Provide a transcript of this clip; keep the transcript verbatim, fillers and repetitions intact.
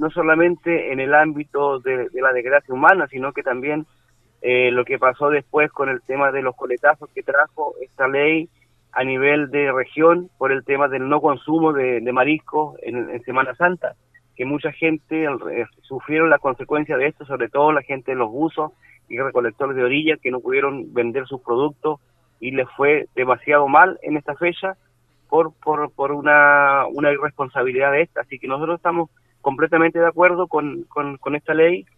no solamente en el ámbito de, de la desgracia humana, sino que también eh, lo que pasó después con el tema de los coletazos que trajo esta ley a nivel de región por el tema del no consumo de, de mariscos en, en Semana Santa, que mucha gente eh, sufrieron las consecuencias de esto, sobre todo la gente de los buzos y recolectores de orilla que no pudieron vender sus productos y les fue demasiado mal en esta fecha por por por una una irresponsabilidad de esta. Así que nosotros estamos completamente de acuerdo con, con, con esta ley